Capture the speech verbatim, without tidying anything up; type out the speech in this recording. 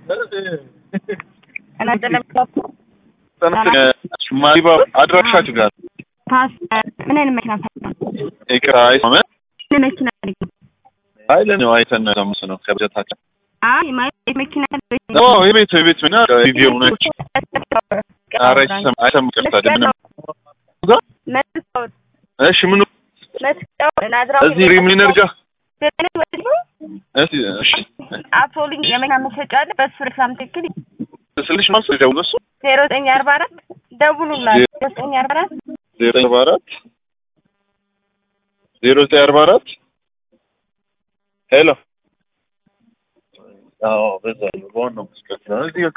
انا دلمت انا ማሪባ አድራሻችሁ ጋር ፓስ ምን አይነት መኪና ፈታ እከራይ ማለት ምን መኪና አይለን ነው አይተን ነው ነው ከበታችን አይ ማለት መኪና ነው የቤት የቤት ምን ቪዲዮ ነው አራሽ አይተም ከፈታ ደም እሺ ምን እዚህ ሪሚነር ጋር እሺ እሺ አቶሊንግ የመኪና መሸጫ አለ በሱ ሪክላም ትክክል ስልሽ ማን ስለደው ነው ዜሮ ዘጠኝ አርባ አራት ደውሉና ዜሮ ዘጠኝ አርባ አራት ዜሮ ዘጠኝ አርባ አራት ዜሮ ዘጠኝ አርባ አራት ሄሎ አዎ በዛ ነው ነው